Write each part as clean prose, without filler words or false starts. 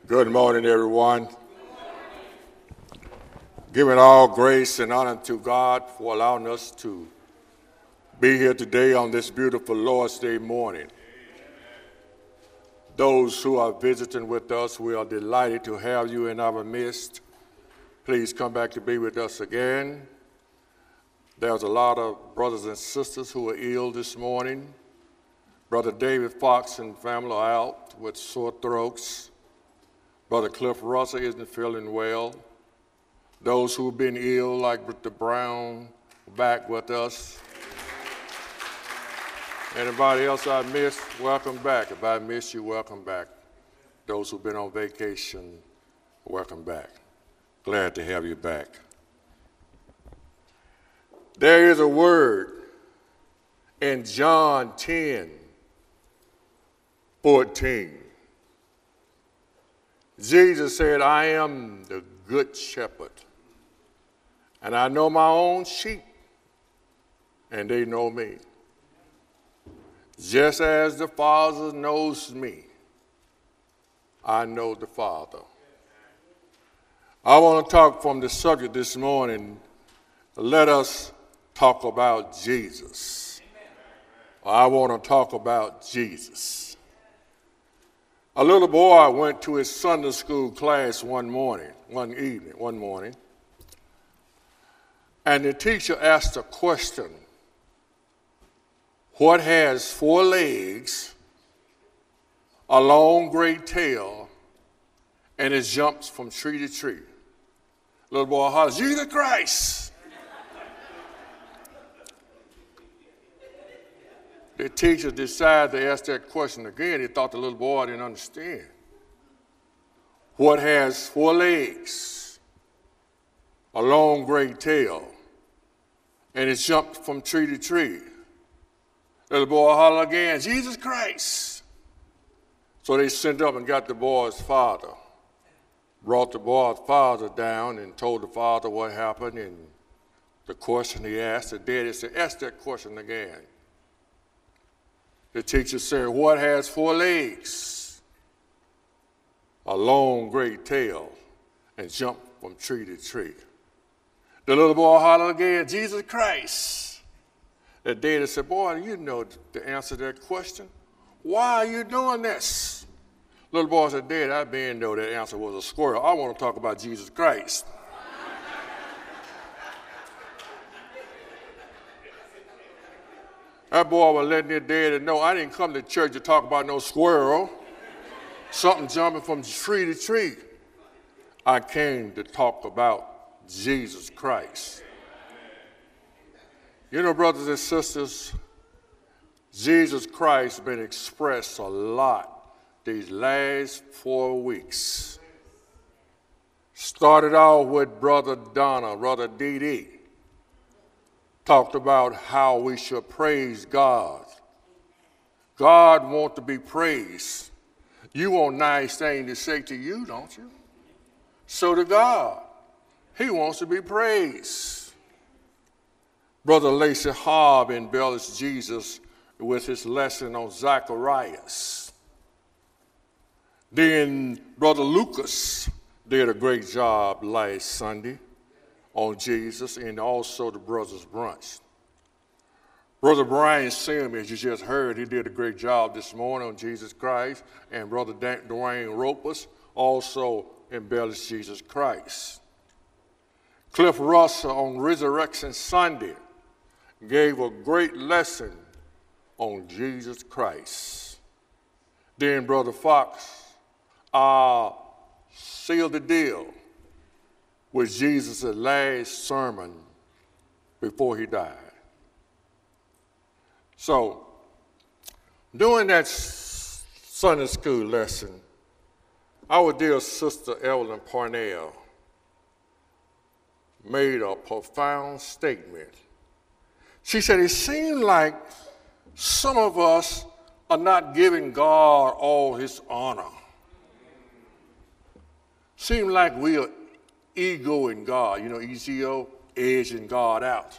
Good morning, everyone. Giving all grace and honor to God for allowing us to be here today on this beautiful Lord's Day morning. Those who are visiting with us, we are delighted to have you in our midst. Please come back to be with us again. There's a lot of brothers and sisters who are ill this morning. Brother David Fox and family are out with sore throats. Brother Cliff Russell isn't feeling well. Those who've been ill, like Brother Brown, back with us. Anybody else I missed, welcome back. If I missed you, welcome back. Those who've been on vacation, welcome back. Glad to have you back. There is a word in John 10:14. Jesus said, I am the good shepherd, and I know my own sheep, and they know me. Just as the Father knows me, I know the Father. I want to talk from the subject this morning. Let us talk about Jesus. I want to talk about Jesus. A little boy went to his Sunday school class one morning, and the teacher asked a question. What has 4 legs, a long gray tail, and it jumps from tree to tree? Little boy hollers, Jesus Christ! The teacher decided to ask that question again. He thought the little boy didn't understand. What has 4 legs, a long gray tail, and it jumped from tree to tree? Little boy hollered again, Jesus Christ! So they sent up and got the boy's father, brought the boy's father down and told the father what happened and the question he asked. The daddy said, ask that question again. The teacher said, what has 4 legs, a long gray tail, and jump from tree to tree? The little boy hollered again, Jesus Christ. The daddy said, boy, you know the answer to that question. Why are you doing this? Little boy said, Dad, I didn't know that answer was a squirrel. I want to talk about Jesus Christ. That boy was letting his daddy know, I didn't come to church to talk about no squirrel, something jumping from tree to tree. I came to talk about Jesus Christ. You know, brothers and sisters, Jesus Christ has been expressed a lot these last 4 weeks. Started off with Brother D.D. Talked about how we should praise God. God wants to be praised. You want nice things to say to you, don't you? So to God. He wants to be praised. Brother Lacey Harb embellished Jesus with his lesson on Zacharias. Then Brother Lucas did a great job last Sunday on Jesus, and also the Brothers Brunch. Brother Brian Sim, as you just heard, he did a great job this morning on Jesus Christ, and Brother Dwayne Ropus also embellished Jesus Christ. Cliff Russell on Resurrection Sunday gave a great lesson on Jesus Christ. Then Brother Fox sealed the deal with Jesus' last sermon before he died. So, during that Sunday school lesson, our dear sister Evelyn Parnell made a profound statement. She said, it seemed like some of us are not giving God all his honor. Seems like we are ego in God, EGO, edging God out.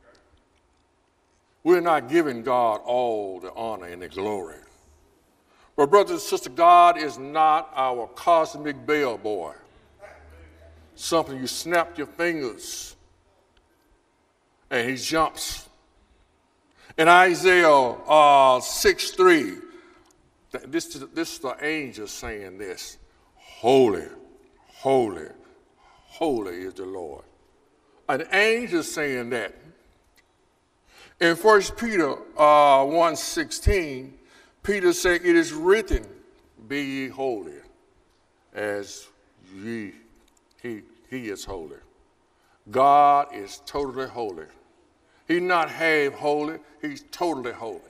We're not giving God all the honor and the glory. But brothers and sisters, God is not our cosmic bellboy. Something you snap your fingers and he jumps. In Isaiah 6:3, this is the angel saying this: holy, holy, holy is the Lord. An angel saying that. In 1 Peter 1:16, Peter said, it is written, be ye holy, as he is holy. God is totally holy. He's not half holy, he's totally holy.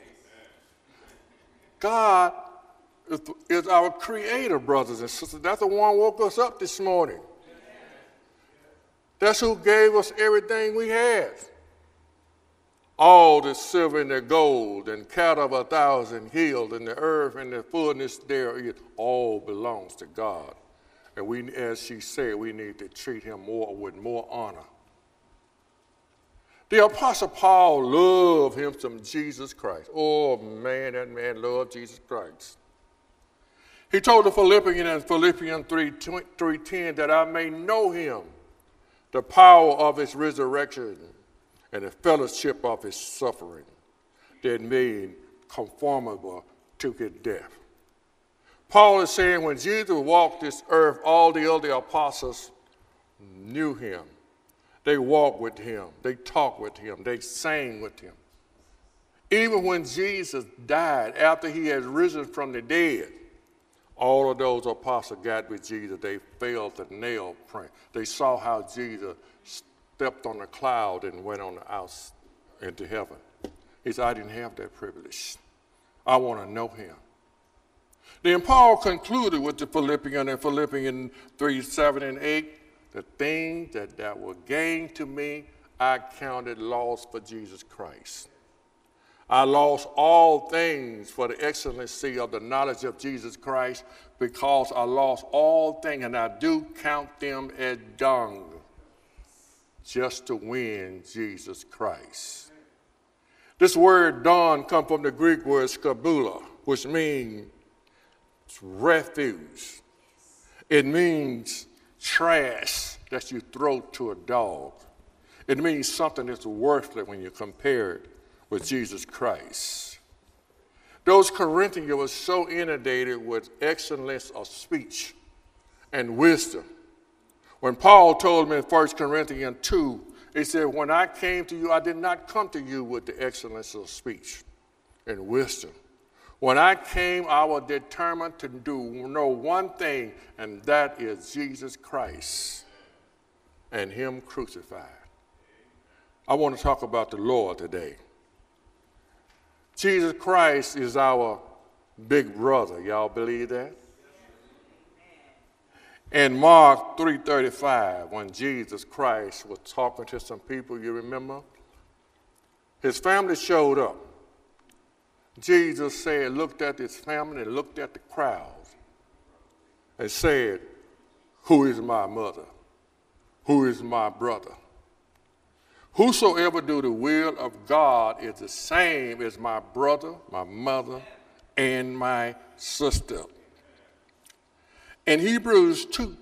God is our creator, brothers and sisters. That's the one who woke us up this morning. That's who gave us everything we have. All the silver and the gold and cattle of 1,000 hills and the earth and the fullness thereof, all belongs to God. And we, as she said, we need to treat him with more honor. The Apostle Paul loved him some Jesus Christ. Oh man, that man loved Jesus Christ. He told the Philippians in Philippians 3:10 that I may know him, the power of his resurrection, and the fellowship of his suffering that made conformable to his death. Paul is saying when Jesus walked this earth, all the other apostles knew him. They walked with him. They talked with him. They sang with him. Even when Jesus died, after he had risen from the dead, all of those apostles got with Jesus. They felt the nail print. They saw how Jesus stepped on a cloud and went on the out into heaven. He said, I didn't have that privilege. I want to know him. Then Paul concluded with the Philippians in Philippians 3:7-8, the things that were gained to me, I counted loss for Jesus Christ. I lost all things for the excellency of the knowledge of Jesus Christ, because I lost all things, and I do count them as dung, just to win Jesus Christ. This word dung comes from the Greek word skabula, which means refuge. It means trash that you throw to a dog. It means something that's worthless when you compare it with Jesus Christ. Those Corinthians were so inundated with excellence of speech and wisdom. When Paul told them in 1 Corinthians 2, he said, when I came to you, I did not come to you with the excellence of speech and wisdom. When I came, I was determined to know one thing, and that is Jesus Christ and him crucified. I want to talk about the Lord today. Jesus Christ is our big brother. Y'all believe that? In Mark 3:35, when Jesus Christ was talking to some people, you remember? His family showed up. Jesus said, looked at his family and looked at the crowd and said, who is my mother? Who is my brother? Whosoever do the will of God is the same as my brother, my mother, and my sister. In Hebrews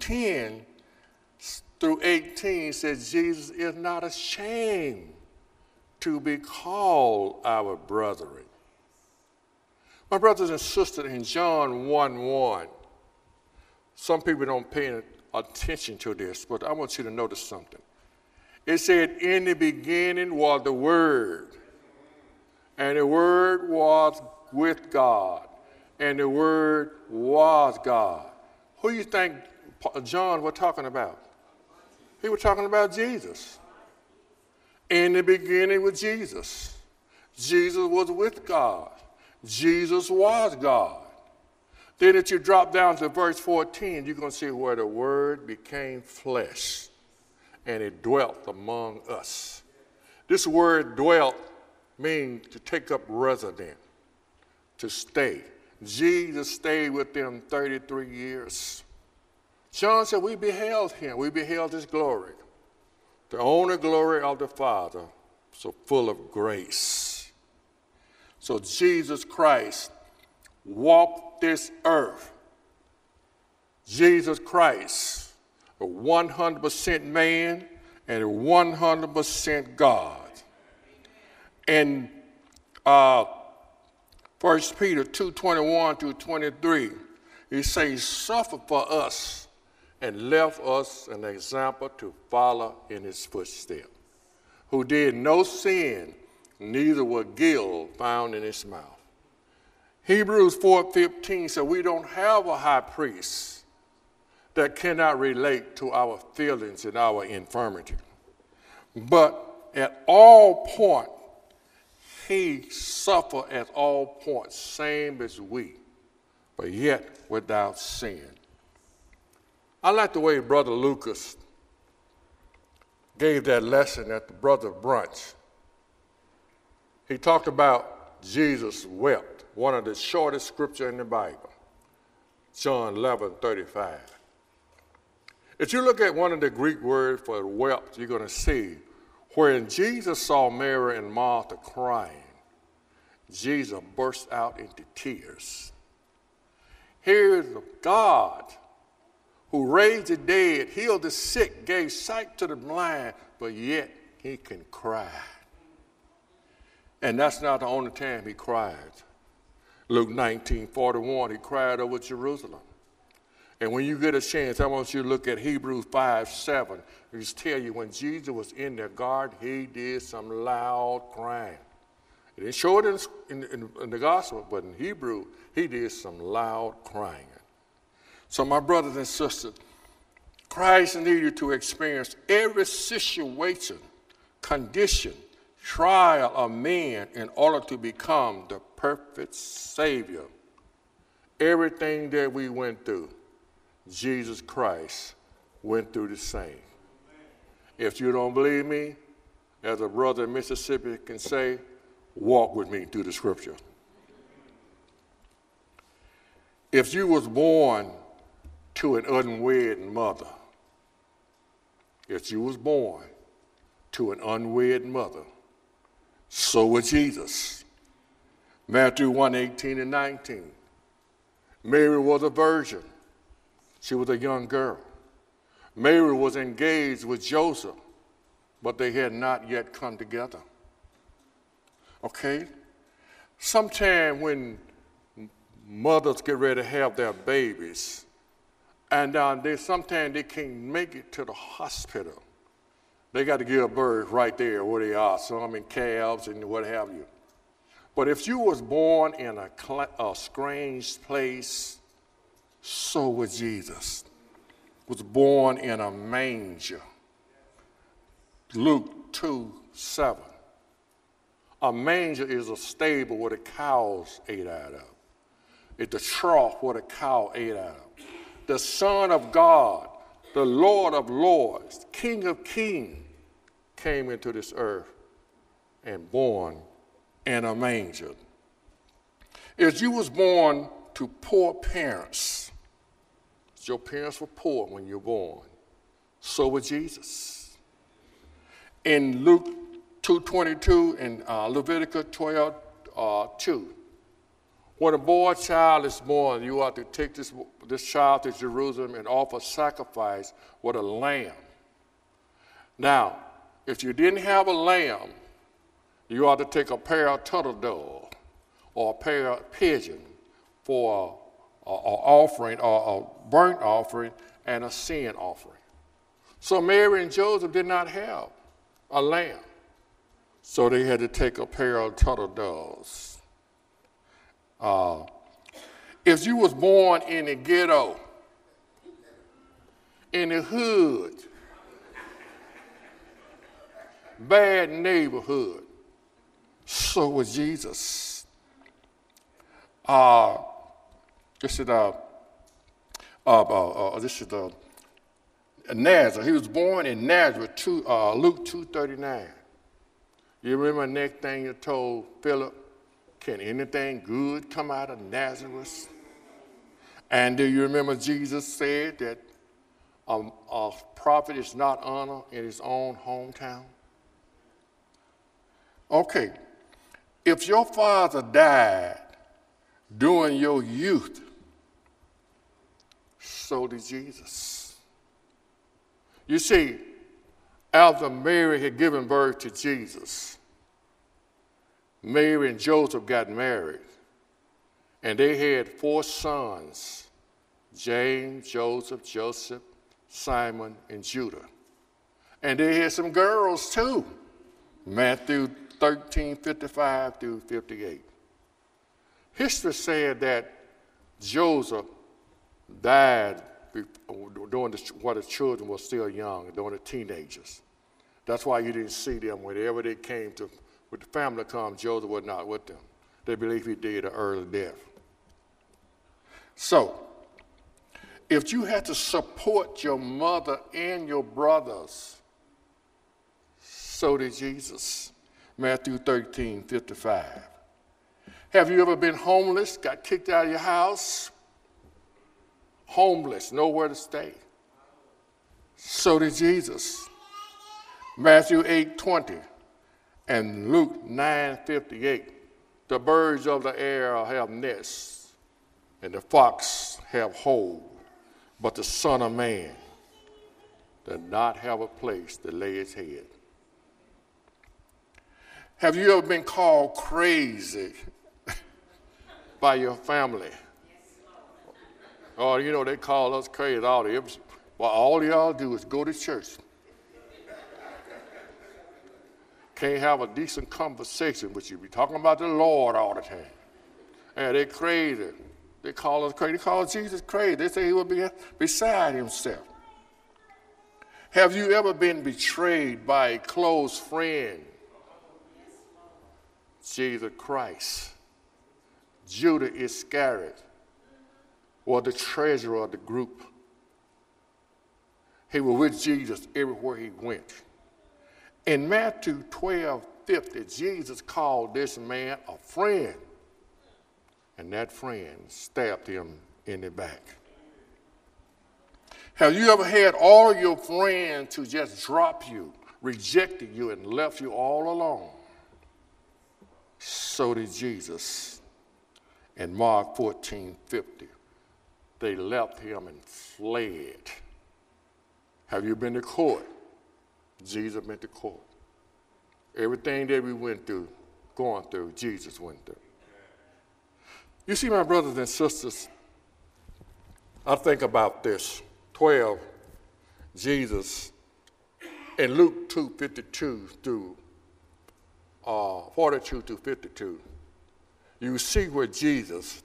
2:10-18 says Jesus is not ashamed to be called our brethren. My brothers and sisters, in John 1:1, some people don't pay attention to this, but I want you to notice something. It said, in the beginning was the Word, and the Word was with God, and the Word was God. Who do you think John was talking about? He was talking about Jesus. In the beginning was Jesus. Jesus was with God. Jesus was God. Then if you drop down to verse 14, you're going to see where the Word became flesh, and it dwelt among us. This word dwelt means to take up residence, to stay. Jesus stayed with them 33 years. John said, we beheld him. We beheld his glory. The only glory of the Father, so full of grace. So Jesus Christ walked this earth. Jesus Christ, a 100% man and a 100% God. And 1 Peter 2:21 through 23, he says, suffer for us and left us an example to follow in his footsteps, who did no sin, neither was guilt found in his mouth. Hebrews 4:15 said we don't have a high priest that cannot relate to our feelings and our infirmity. But at all points, he suffered at all points, same as we, but yet without sin. I like the way Brother Lucas gave that lesson at the Brother Brunch. He talked about Jesus wept, one of the shortest scripture in the Bible, John 11:35. If you look at one of the Greek words for wept, you're going to see when Jesus saw Mary and Martha crying, Jesus burst out into tears. Here is God who raised the dead, healed the sick, gave sight to the blind, but yet he can cry. And that's not the only time he cried. Luke 19:41, he cried over Jerusalem. And when you get a chance, I want you to look at Hebrews 5:7. It just tell you when Jesus was in the garden, he did some loud crying. It didn't show it in the gospel, but in Hebrew, he did some loud crying. So my brothers and sisters, Christ needed to experience every situation, condition, trial of man in order to become the perfect Savior. Everything that we went through, Jesus Christ went through the same. If you don't believe me, as a brother in Mississippi can say, walk with me through the scripture. If you was born to an unwed mother, so was Jesus. Matthew 1:18 and 19. Mary was a virgin. She was a young girl. Mary was engaged with Joseph, but they had not yet come together. Okay? Sometime when mothers get ready to have their babies, and sometimes they can't make it to the hospital. They got to give birth right there where they are, some in cabs and what have you. But if you was born in a strange place, so was Jesus. Was born in a manger. Luke 2:7. A manger is a stable where the cows ate out of. It's the trough where the cow ate out of. The Son of God, the Lord of Lords, King of Kings, came into this earth and born in a manger. If you was born to poor parents, your parents were poor when you were born, so was Jesus. In Luke 2:22 and Leviticus 12:2, when a boy child is born, you ought to take this child to Jerusalem and offer sacrifice with a lamb. Now, if you didn't have a lamb, you ought to take a pair of turtle doves or a pair of pigeons for an offering or a burnt offering and a sin offering. So Mary and Joseph did not have a lamb, so they had to take a pair of turtle doves. If you was born in the ghetto, in the hood, bad neighborhood, so was Jesus. This is Nazareth. He was born in Nazareth, Luke 2:39. You remember the next thing you told Philip? Can anything good come out of Nazareth? And do you remember Jesus said that a prophet is not honored in his own hometown? Okay, if your father died during your youth, so did Jesus. You see, after Mary had given birth to Jesus, Mary and Joseph got married, and they had 4 sons, James, Joseph, Simon, and Judah. And they had some girls too, Matthew 13:55 through 58. History said that Joseph died while the children were still young, during the teenagers. That's why you didn't see them whenever they came to, with the family come, Joseph was not with them. They believe he died an early death. So, if you had to support your mother and your brothers, so did Jesus. Matthew 13:55. Have you ever been homeless, got kicked out of your house? Homeless, nowhere to stay. So did Jesus. Matthew 8:20 and Luke 9:58. The birds of the air have nests, and the fox have holes, but the Son of Man does not have a place to lay his head. Have you ever been called crazy by your family? Oh, you know, they call us crazy all the time. Well, all y'all do is go to church. Can't have a decent conversation with you. Be talking about the Lord all the time. And they're crazy. They call us crazy. They call Jesus crazy. They say he would be beside himself. Have you ever been betrayed by a close friend? Jesus Christ. Judas Iscariot was the treasurer of the group. He was with Jesus everywhere he went. In Matthew 12:50, Jesus called this man a friend, and that friend stabbed him in the back. Have you ever had all of your friends who just dropped you, rejected you, and left you all alone? So did Jesus. In Mark 14:50, they left him and fled. Have you been to court? Jesus went to court. Everything that we went through, going through, Jesus went through. You see, my brothers and sisters, I think about this. 12, Jesus, in Luke 2:52 through 42 through 52, you see where Jesus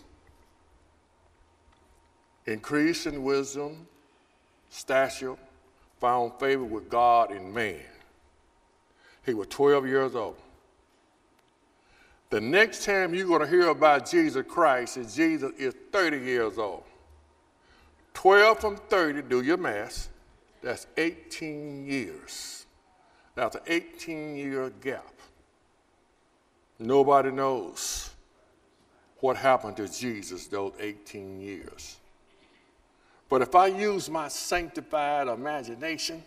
increased in wisdom, stature, found favor with God and man. He was 12 years old. The next time you're going to hear about Jesus Christ is Jesus is 30 years old. 12 from 30, do your math, that's 18 years. That's an 18-year gap. Nobody knows what happened to Jesus those 18 years. But if I use my sanctified imagination,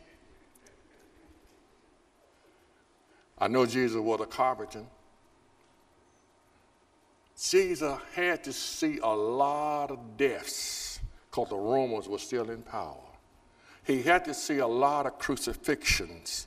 I know Jesus was a carpenter. Jesus had to see a lot of deaths because the Romans were still in power. He had to see a lot of crucifixions.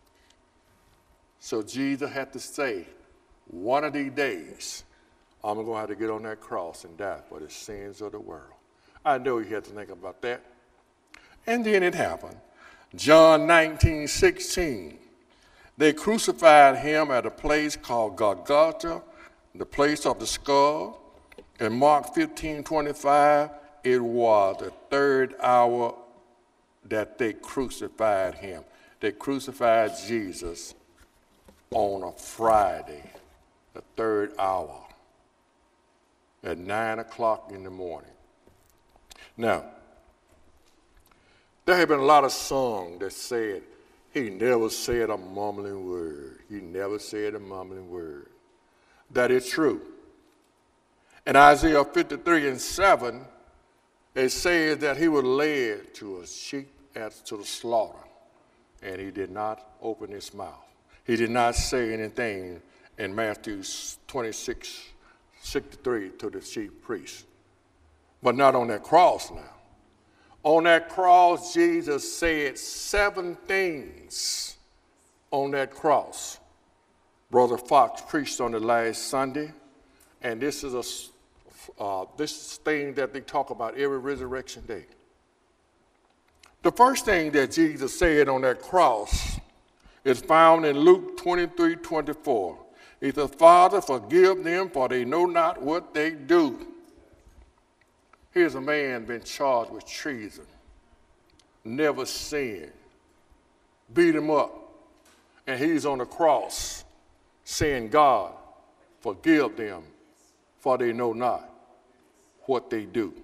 So Jesus had to say, one of these days, I'm going to have to get on that cross and die for the sins of the world. I know you had to think about that. And then it happened. John 19:16. They crucified him at a place called Golgotha, the place of the skull. In Mark 15:25, it was the 3rd hour that they crucified him. They crucified Jesus on a Friday, the 3rd hour, at 9 o'clock in the morning. Now, there have been a lot of songs that said, he never said a mumbling word. He never said a mumbling word. That is true. In Isaiah 53:7, it says that he was led to a sheep to the slaughter, and he did not open his mouth. He did not say anything in Matthew 26, 63 to the chief priest. But not on that cross now. On that cross, Jesus said 7 things on that cross. Brother Fox preached on it last Sunday, and this is this thing that they talk about every resurrection day. The first thing that Jesus said on that cross is found in Luke 23:24. He said, Father, forgive them, for they know not what they do. Here's a man been charged with treason, never sinned, beat him up, and he's on the cross saying, God, forgive them, for they know not what they do.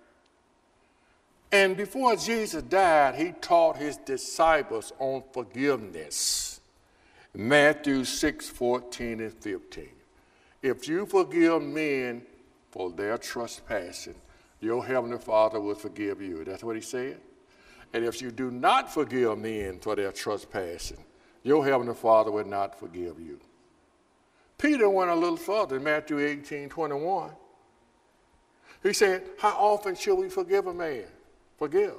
And before Jesus died, he taught his disciples on forgiveness. Matthew 6:14 and 15. If you forgive men for their trespassing, your heavenly Father will forgive you. That's what he said. And if you do not forgive men for their trespassing, your heavenly Father will not forgive you. Peter went a little further in Matthew 18:21. He said, how often should we forgive a man? Forgive.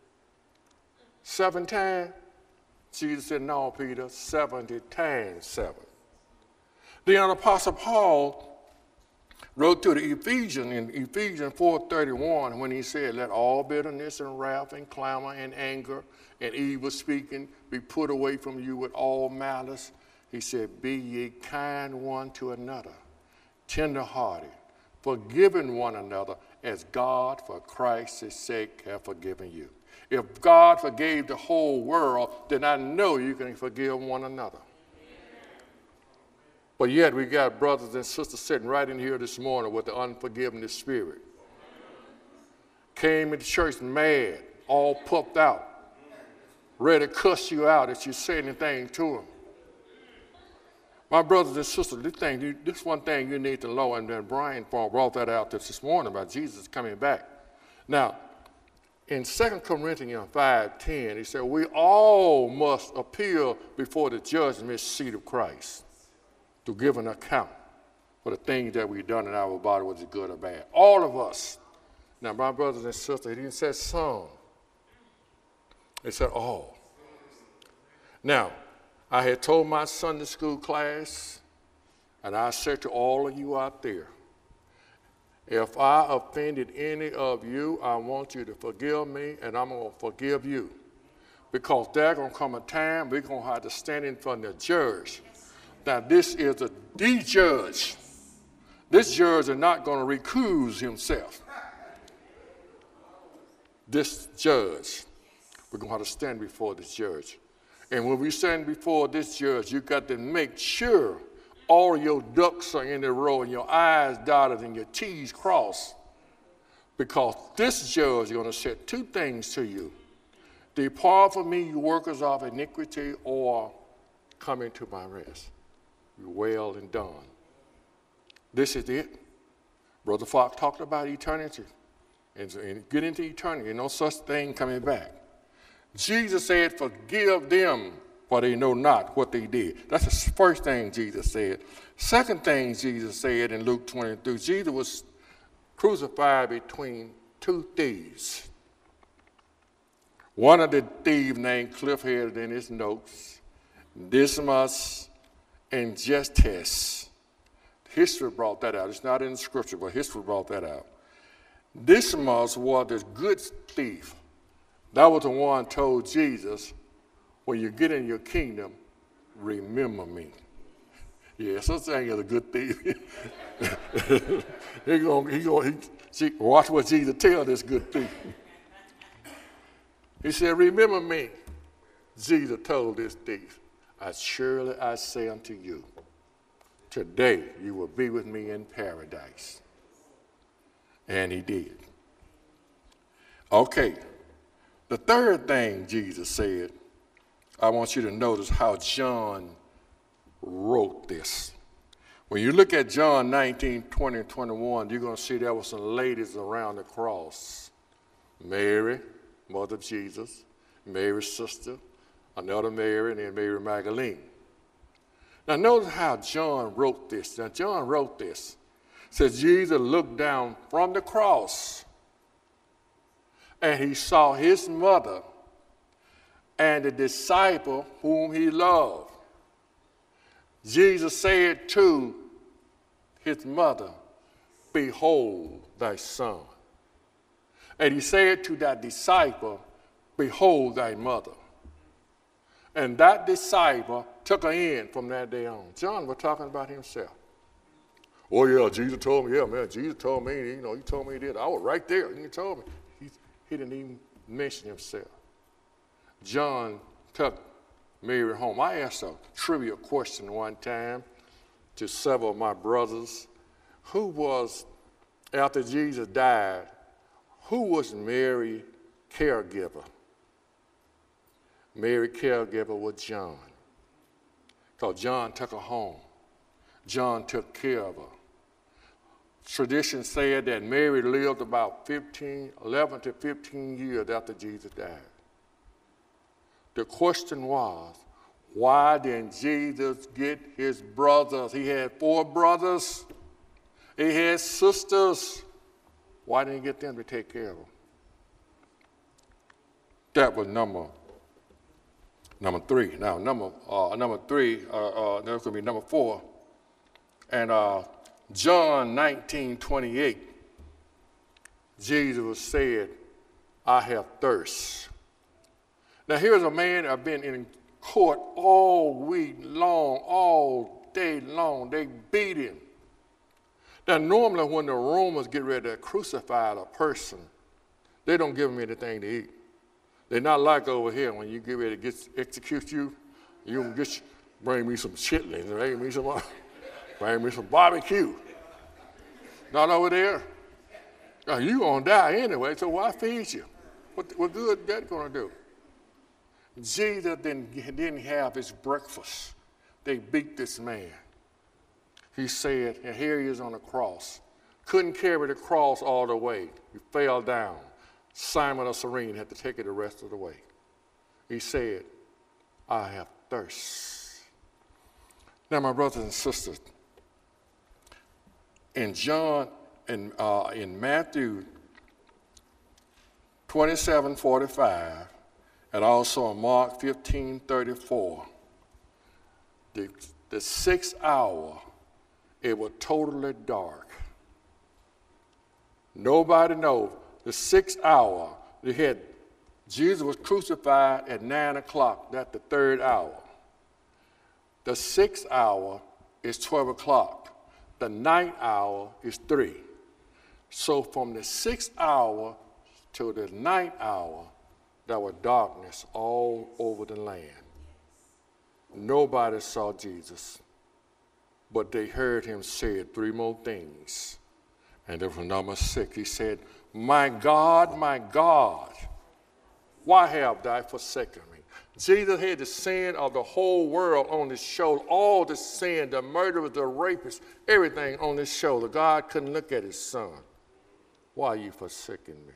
7 times? Jesus said, no, Peter, 70 times 7. The Apostle Paul wrote to the Ephesians in Ephesians 4:31 when he said, let all bitterness and wrath and clamor and anger and evil speaking be put away from you with all malice. He said, be ye kind one to another, tenderhearted, forgiving one another as God for Christ's sake have forgiven you. If God forgave the whole world, then I know you can forgive one another. But yet we got brothers and sisters sitting right in here this morning with the unforgiveness spirit. Came into church mad, all puffed out, ready to cuss you out if you say anything to them. My brothers and sisters, this one thing you need to know, and then Brian brought that out this morning about Jesus coming back. Now, in 2 Corinthians 5:10, he said, we all must appear before the judgment seat of Christ to give an account for the things that we've done in our body, whether it's good or bad. All of us. Now, my brothers and sisters, he didn't say some. He said all. Now, I had told my Sunday school class, and I said to all of you out there, if I offended any of you, I want you to forgive me, and I'm going to forgive you. Because there's going to come a time we're going to have to stand in front of the judge. Now, this is the judge. This judge is not going to recuse himself. This judge, we're going to have to stand before this judge. And when we stand before this judge, you got to make sure all your ducks are in a row and your I's dotted and your T's crossed. Because this judge is going to say 2 things to you. Depart from me, you workers of iniquity, or come into my rest. You're well and done. This is it. Brother Fox talked about eternity. And get into eternity. No such thing coming back. Jesus said, forgive them, for they know not what they did. That's the first thing Jesus said. Second thing Jesus said in Luke 22, Jesus was crucified between 2 thieves. One of the thieves named Cliff had in his notes, Dismas and Justus. History brought that out. It's not in the scripture, but history brought that out. Dismas was the good thief. That was the one told Jesus, when you get in your kingdom, remember me. Yeah, such thing is a good thief. Watch what Jesus tell this good thief. He said, remember me. Jesus told this thief, as surely I say unto you, today you will be with me in paradise. And he did. Okay. The third thing Jesus said, I want you to notice how John wrote this. When you look at John 19, 20, and 21, you're going to see there were some ladies around the cross. Mary, mother of Jesus, Mary's sister, another Mary, and then Mary Magdalene. Now notice how John wrote this. Now John wrote this Says Jesus looked down from the cross and he saw his mother and the disciple whom he loved. Jesus said to his mother, behold thy son. And he said to that disciple, behold thy mother. And that disciple took her in from that day on. John was talking about himself. Oh yeah, Jesus told me, Jesus told me, he told me he did. I was right there, he told me. He didn't even mention himself. John took Mary home. I asked a trivia question one time to several of my brothers. Who was, after Jesus died, who was Mary's caregiver? Mary's caregiver was John. Because John took her home. John took care of her. Tradition said that Mary lived about 11 to 15 years after Jesus died. The question was, why didn't Jesus get his brothers? He had 4 brothers. He had sisters. Why didn't he get them to take care of him? That was number 3. Now, number 3, that's going to be number 4. And John 19:28, Jesus said, I have thirst. Now, here's a man that been in court all week long, all day long. They beat him. Now, normally when the Romans get ready to crucify a person, they don't give them anything to eat. They're not like over here when you get ready to execute you, you can bring me some chitlins, bring me some barbecue. Not over there. Now, you're going to die anyway, so why feed you? What good is that going to do? Jesus didn't have his breakfast. They beat this man. He said, and here he is on the cross. Couldn't carry the cross all the way. He fell down. Simon of Cyrene had to take it the rest of the way. He said, I have thirst. Now, my brothers and sisters, in Matthew 27:45, and also in Mark 15:34, the 6th hour, it was totally dark. Nobody knows. The 6th hour, Jesus was crucified at 9 o'clock. That's the 3rd hour. The 6th hour is 12 o'clock. The 9th hour is 3. So from the 6th hour to the 9th hour, there was darkness all over the land. Nobody saw Jesus, but they heard him say 3 more things. And there was number 6. He said, my God, why have thou forsaken me? Jesus had the sin of the whole world on his shoulder, all the sin, the murderers, the rapists, everything on his shoulder. God couldn't look at his son. Why are you forsaking me?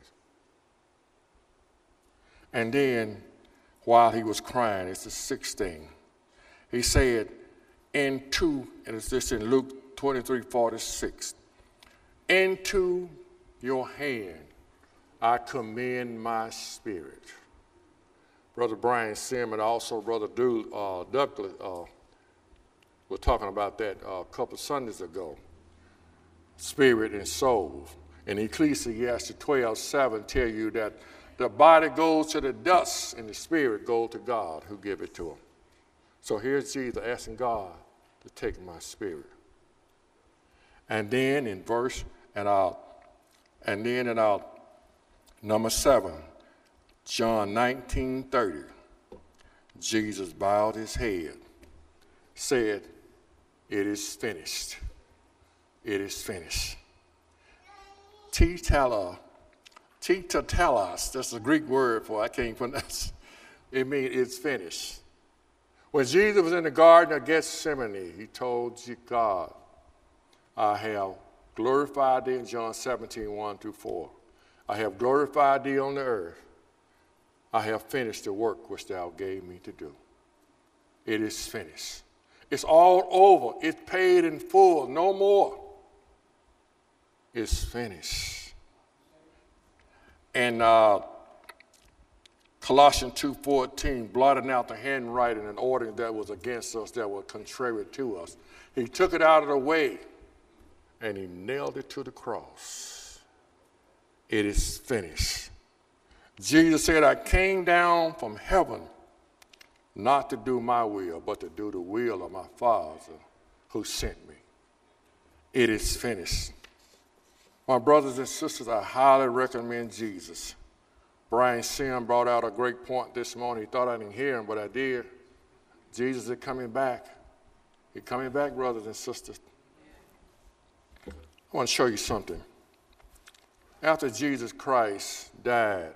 And then, while he was crying, it's the 6th thing. He said, and it's this in Luke 23:46, into your hand I commend my spirit. Brother Brian Simmons, also Brother Douglas, were talking about that a couple Sundays ago. Spirit and soul. And Ecclesiastes 12:7 tell you that the body goes to the dust and the spirit goes to God who give it to him. So here's Jesus asking God to take my spirit. And then in number 7, John 19:30, Jesus bowed his head, said, it is finished. It is finished. Tetelos, that's a Greek word for I can't pronounce. It means it's finished. When Jesus was in the Garden of Gethsemane, he told God, I have glorified thee in John 17:1-4. I have glorified thee on the earth. I have finished the work which thou gave me to do. It is finished. It's all over. It's paid in full, no more. is finished. And Colossians 2:14, blotting out the handwriting and ordering that was against us, that were contrary to us. He took it out of the way and he nailed it to the cross. It is finished. Jesus said, I came down from heaven not to do my will, but to do the will of my Father who sent me. It is finished. My brothers and sisters, I highly recommend Jesus. Brian Sim brought out a great point this morning. He thought I didn't hear him, but I did. Jesus is coming back. He's coming back, brothers and sisters. I want to show you something. After Jesus Christ died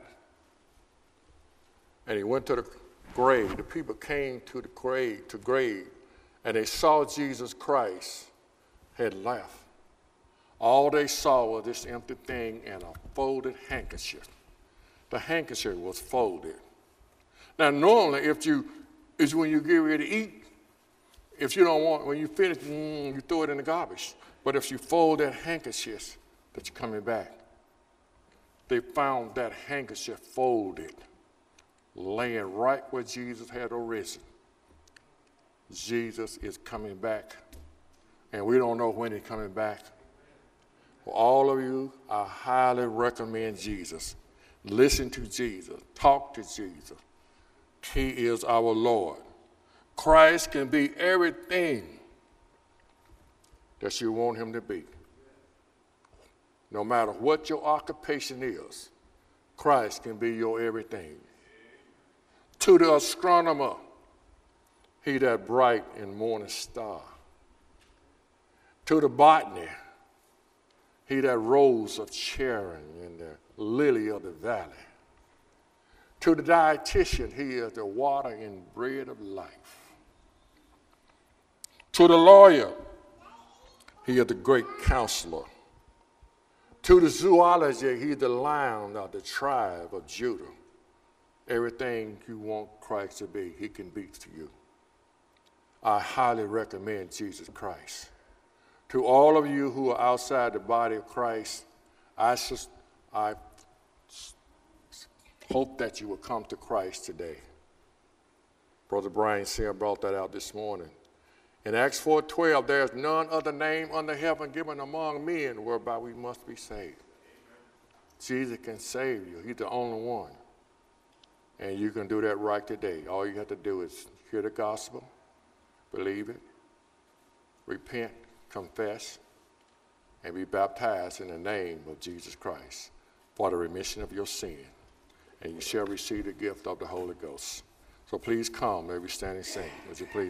and he went to the grave, the people came to the grave, and they saw Jesus Christ had left. All they saw was this empty thing and a folded handkerchief. The handkerchief was folded. Now, normally, it's when you get ready to eat, if you don't want, when you finish, you throw it in the garbage. But if you fold that handkerchief, that you're coming back. They found that handkerchief folded, laying right where Jesus had arisen. Jesus is coming back, and we don't know when he's coming back. For all of you, I highly recommend Jesus. Listen to Jesus. Talk to Jesus. He is our Lord. Christ can be everything that you want him to be. No matter what your occupation is, Christ can be your everything. To the astronomer, he that bright and morning star. To the botany, he that rose of Sharon and the lily of the valley. To the dietitian, he is the water and bread of life. To the lawyer, he is the great counselor. To the zoologist, he is the lion of the tribe of Judah. Everything you want Christ to be, he can be to you. I highly recommend Jesus Christ. To all of you who are outside the body of Christ, I hope that you will come to Christ today. Brother Brian Sim brought that out this morning. In Acts 4:12, there is none other name under heaven given among men whereby we must be saved. Jesus can save you. He's the only one. And you can do that right today. All you have to do is hear the gospel, believe it, repent, confess, and be baptized in the name of Jesus Christ for the remission of your sin. And you shall receive the gift of the Holy Ghost. So please come, may we stand and sing. Would you please?